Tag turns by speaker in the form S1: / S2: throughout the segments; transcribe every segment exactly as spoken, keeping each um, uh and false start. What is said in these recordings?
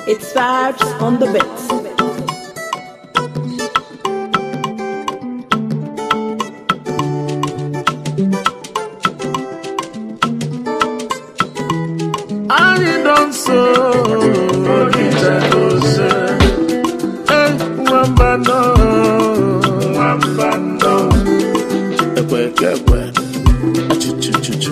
S1: It's vibes on the bits.
S2: I don't so Wambano Wambano Ekwe ekwe Achuchuchuchu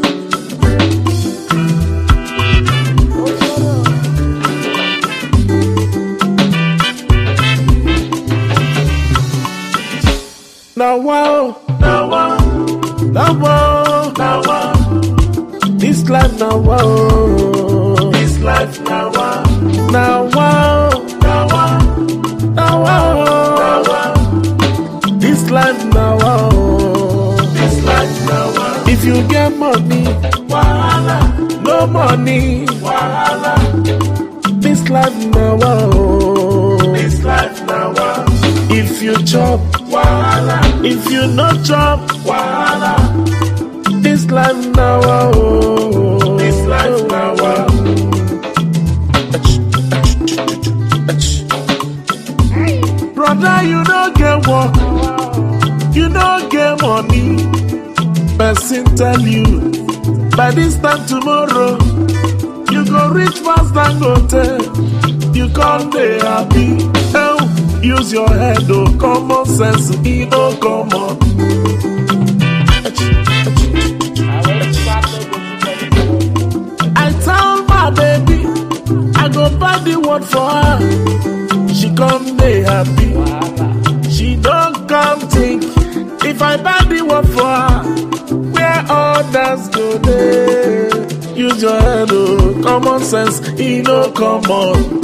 S2: Now wow Now wow Now wow Now wow This life now wow This life now wow Now wow Now wow Now wow Now wow This life now wow This life now wow If you get money Wahala No money Wahala This life now wow This life now wow If you chop Wahala If you not chop Wahala This life now, oh, this life now, oh. Brother, you don't get work, you don't get money. Person tell you, by this time tomorrow, you go reach fast and go tell. You can't be happy. Oh, use your head, oh, common sense, it don't come on. I tell my baby, I go buy the word for her. She come dey happy. She don't come think. If I buy the word for her, where others go there? Use your head, oh, common sense, it no come on.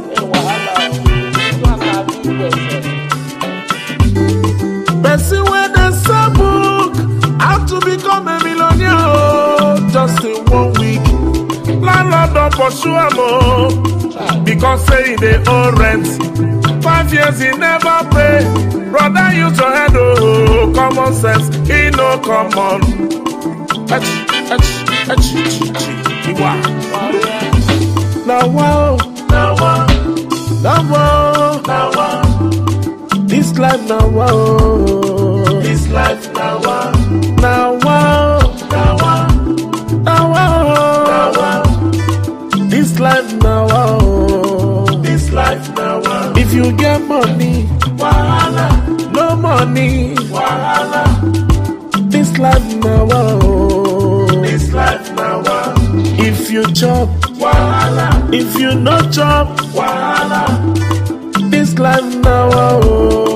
S2: Person when they sell book, how to become a millionaire, oh, just in one week. Landlord don't pursue am oh, because say they owe rent. Five years he never pay. Brother use your head oh, common sense he no come on. Ach, ach, ach, now wow, now wow, now wow, now wow. This life now wow, this life now wow, now wow, now wow, now wow, now wow. This life now wow, this life now wow. If you get money, wahala, no money, wahala. This life now wow, this life now wow. If you chop, wahala. If you not chop, wahala. This life now wow.